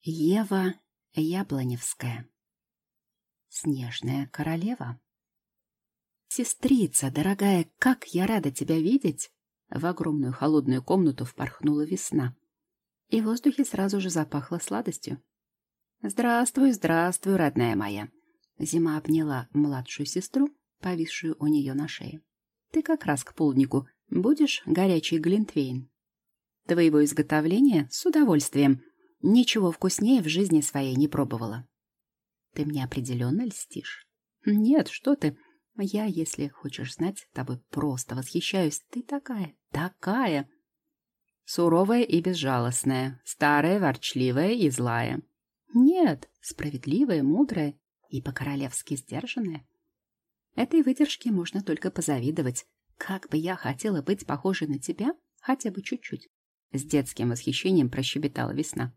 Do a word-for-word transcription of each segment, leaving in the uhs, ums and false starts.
Ева Яблоневская. Снежная королева. «Сестрица, дорогая, как я рада тебя видеть!» В огромную холодную комнату впорхнула весна, и в воздухе сразу же запахло сладостью. «Здравствуй, здравствуй, родная моя!» Зима обняла младшую сестру, повисшую у нее на шее. «Ты как раз к полднику будешь горячий глинтвейн?» «Твоего изготовления с удовольствием. Ничего вкуснее в жизни своей не пробовала». «Ты мне определенно льстишь?» «Нет, что ты. Я, если хочешь знать, тобой просто восхищаюсь. Ты такая, такая!» «Суровая и безжалостная, старая, ворчливая и злая». «Нет, справедливая, мудрая и по-королевски сдержанная». Этой выдержке можно только позавидовать. Как бы я хотела быть похожей на тебя, хотя бы чуть-чуть. С детским восхищением прощебетала весна.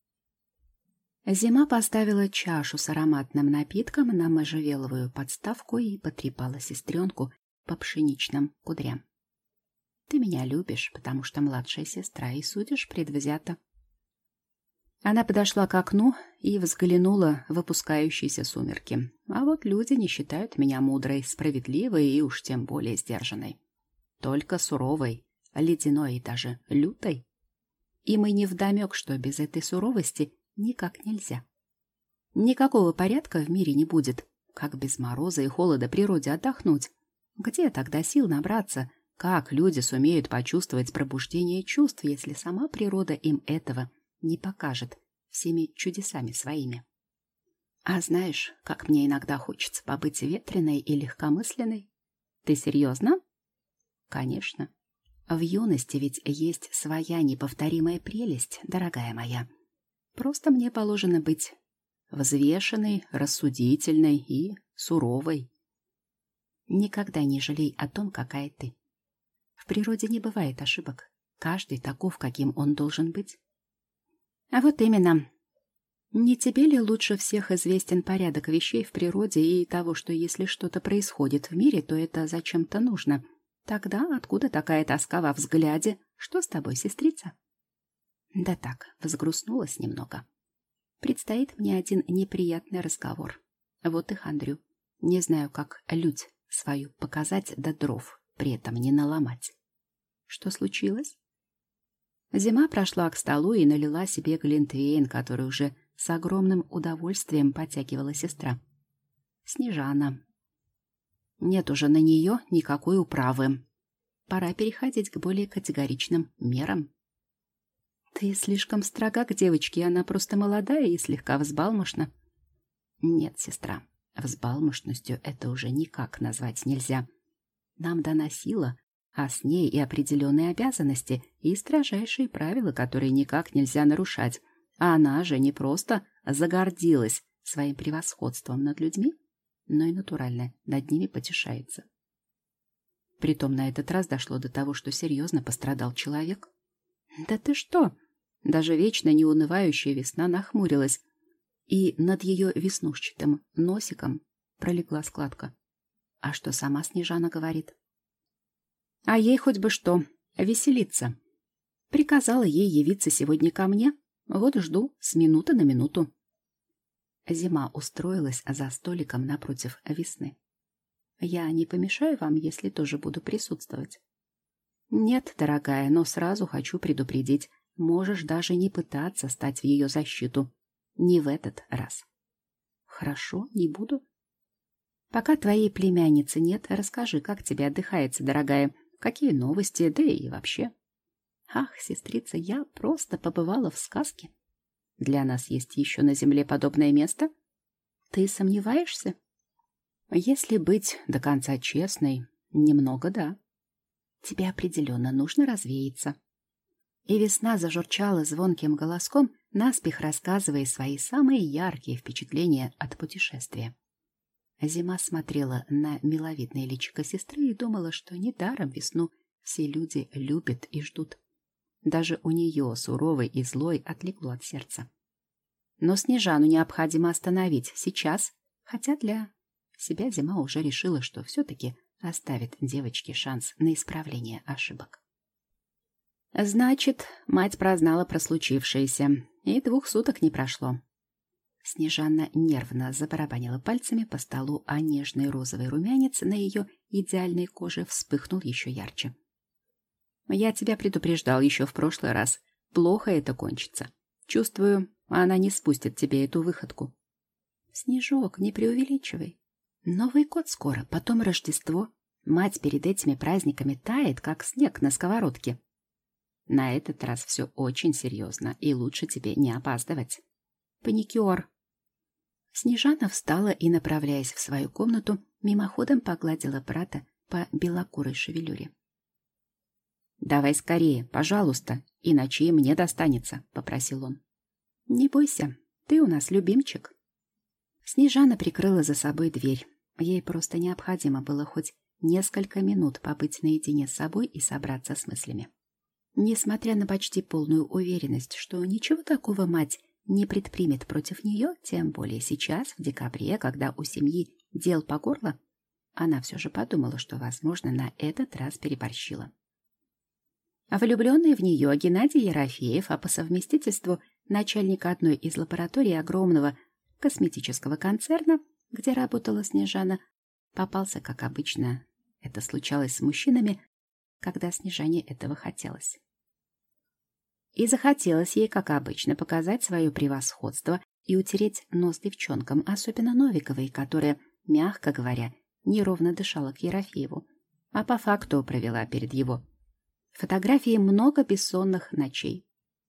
Зима поставила чашу с ароматным напитком на можжевеловую подставку и потрепала сестренку по пшеничным кудрям. «Ты меня любишь, потому что младшая сестра, и судишь предвзято». Она подошла к окну и взглянула в опускающиеся сумерки. А вот люди не считают меня мудрой, справедливой и уж тем более сдержанной. Только суровой, ледяной и даже лютой. Им и невдомек, что без этой суровости никак нельзя. Никакого порядка в мире не будет. Как без мороза и холода природе отдохнуть? Где тогда сил набраться? Как люди сумеют почувствовать пробуждение чувств, если сама природа им этого не покажет всеми чудесами своими? А знаешь, как мне иногда хочется побыть ветреной и легкомысленной? Ты серьезно? Конечно. В юности ведь есть своя неповторимая прелесть, дорогая моя. Просто мне положено быть взвешенной, рассудительной и суровой. Никогда не жалей о том, какая ты. В природе не бывает ошибок. Каждый таков, каким он должен быть. А вот именно. Не тебе ли лучше всех известен порядок вещей в природе и того, что если что-то происходит в мире, то это зачем-то нужно? Тогда откуда такая тоска во взгляде? Что с тобой, сестрица? Да так, взгрустнулась немного. Предстоит мне один неприятный разговор. Вот и хандрю. Не знаю, как лють свою показать до дров, при этом не наломать. Что случилось? Зима прошла к столу и налила себе глинтвейн, который уже с огромным удовольствием потягивала сестра. Снежана. Нет уже на нее никакой управы. Пора переходить к более категоричным мерам. Ты слишком строга к девочке, она просто молодая и слегка взбалмошна. Нет, сестра, взбалмошностью это уже никак назвать нельзя. Нам дана сила, а с ней и определенные обязанности, и строжайшие правила, которые никак нельзя нарушать. А она же не просто загордилась своим превосходством над людьми, но и натурально над ними потешается. Притом на этот раз дошло до того, что серьезно пострадал человек. «Да ты что?» Даже вечно неунывающая весна нахмурилась, и над ее веснушчатым носиком пролегла складка. А что сама Снежана говорит? А ей хоть бы что, веселиться. Приказала ей явиться сегодня ко мне, вот жду с минуты на минуту. Зима устроилась за столиком напротив весны. Я не помешаю вам, если тоже буду присутствовать? Нет, дорогая, но сразу хочу предупредить. Можешь даже не пытаться стать в ее защиту. Не в этот раз. Хорошо, не буду. Пока твоей племянницы нет, расскажи, как тебе отдыхается, дорогая. Какие новости, да и вообще. Ах, сестрица, я просто побывала в сказке. Для нас есть еще на земле подобное место? Ты сомневаешься? Если быть до конца честной, немного да. Тебе определенно нужно развеяться. И весна зажурчала звонким голоском, наспех рассказывая свои самые яркие впечатления от путешествия. Зима смотрела на миловидное личико сестры и думала, что недаром весну все люди любят и ждут. Даже у нее, суровой и злой, отлегло от сердца. Но Снежану необходимо остановить сейчас, хотя для себя Зима уже решила, что все-таки оставит девочке шанс на исправление ошибок. Значит, мать прознала про случившееся И двух суток не прошло. Снежана нервно забарабанила пальцами по столу, а нежный розовый румянец на ее идеальной коже вспыхнул еще ярче. «Я тебя предупреждал еще в прошлый раз. Плохо это кончится. Чувствую, она не спустит тебе эту выходку». «Снежок, не преувеличивай. Новый год скоро, потом Рождество. Мать перед этими праздниками тает, как снег на сковородке. На этот раз все очень серьезно, и лучше тебе не опаздывать. Паникер». Снежана встала и, направляясь в свою комнату, мимоходом погладила брата по белокурой шевелюре. «Давай скорее, пожалуйста, иначе и мне достанется», — попросил он. «Не бойся, ты у нас любимчик». Снежана прикрыла за собой дверь. Ей просто необходимо было хоть несколько минут побыть наедине с собой и собраться с мыслями. Несмотря на почти полную уверенность, что ничего такого мать не предпримет против нее, тем более сейчас, в декабре, когда у семьи дел по горло, она все же подумала, что, возможно, на этот раз переборщила. А влюбленный в нее Геннадий Ерофеев, а по совместительству начальник одной из лабораторий огромного косметического концерна, где работала Снежана, попался, как обычно это случалось с мужчинами, когда Снежане этого хотелось. И захотелось ей, как обычно, показать свое превосходство и утереть нос девчонкам, особенно Новиковой, которая, мягко говоря, неровно дышала к Ерофееву, а по факту провела перед его фотографией много бессонных ночей.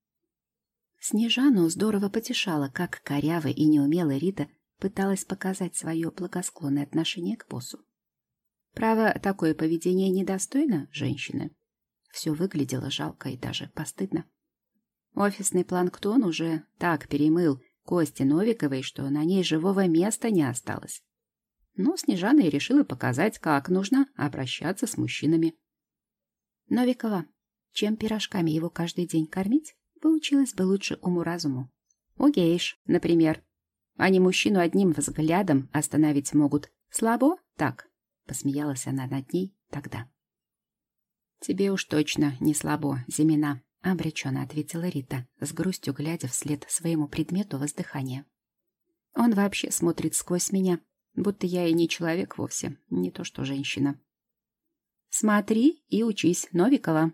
Снежану здорово потешало, как корявая и неумелая Рита пыталась показать свое благосклонное отношение к боссу. Право, такое поведение недостойно женщины. Все выглядело жалко и даже постыдно. Офисный планктон уже так перемыл кости Новиковой, что на ней живого места не осталось. Но Снежана и решила показать, как нужно обращаться с мужчинами. Новикова, чем пирожками его каждый день кормить, поучилась бы лучше уму-разуму. У гейш, например. Они мужчину одним взглядом остановить могут. Слабо? Так. Посмеялась она над ней тогда. «Тебе уж точно не слабо, Зимина», — обреченно ответила Рита, с грустью глядя вслед своему предмету воздыхания. «Он вообще смотрит сквозь меня, будто я и не человек вовсе, не то что женщина». «Смотри и учись, Новикова».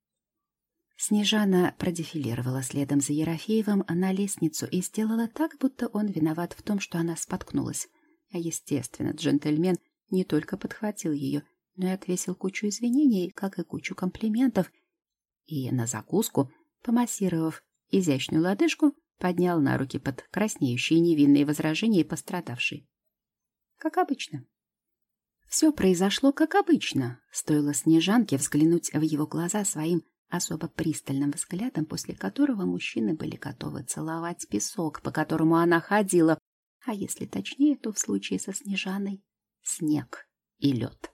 Снежана продефилировала следом за Ерофеевым на лестницу и сделала так, будто он виноват в том, что она споткнулась. А, естественно, джентльмен не только подхватил ее, но и отвесил кучу извинений, как и кучу комплиментов, и на закуску, помассировав изящную лодыжку, поднял на руки под краснеющие невинные возражения пострадавшей. Как обычно. Все произошло как обычно. Стоило Снежанке взглянуть в его глаза своим особо пристальным взглядом, после которого мужчины были готовы целовать песок, по которому она ходила, а если точнее, то в случае со Снежаной — снег и лед.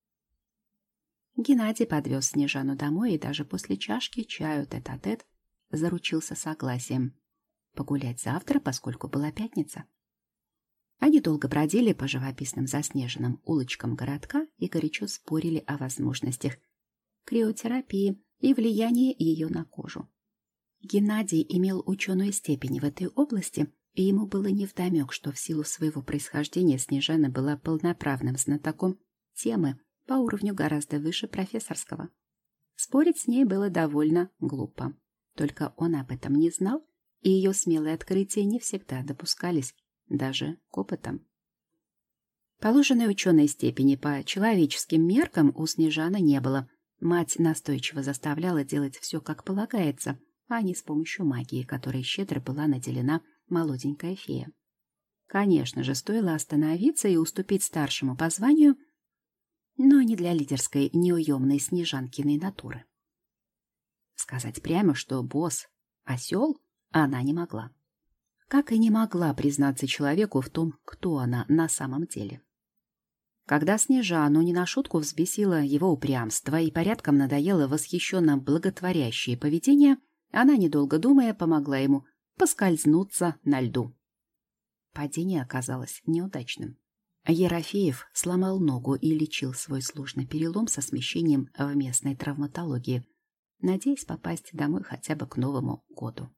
Геннадий подвез Снежану домой и даже после чашки чаю тет-а-тет заручился согласием погулять завтра, поскольку была пятница. Они долго бродили по живописным заснеженным улочкам городка и горячо спорили о возможностях криотерапии и влиянии ее на кожу. Геннадий имел ученую степень в этой области, и ему было невдомек, что в силу своего происхождения Снежана была полноправным знатоком темы по уровню гораздо выше профессорского. Спорить с ней было довольно глупо. Только он об этом не знал, и ее смелые открытия не всегда допускались, даже к опытам. Положенной ученой степени по человеческим меркам у Снежаны не было. Мать настойчиво заставляла делать все как полагается, а не с помощью магии, которой щедро была наделена молоденькая фея. Конечно же, стоило остановиться и уступить старшему по званию, но не для лидерской неуемной Снежанкиной натуры. Сказать прямо, что босс — осел, она не могла. Как и не могла признаться человеку в том, кто она на самом деле. Когда Снежану не на шутку взбесило его упрямство и порядком надоело восхищенно благотворящее поведение, она, недолго думая, помогла ему поскользнуться на льду. Падение оказалось неудачным. Ерофеев сломал ногу и лечил свой сложный перелом со смещением в местной травматологии, надеясь попасть домой хотя бы к Новому году.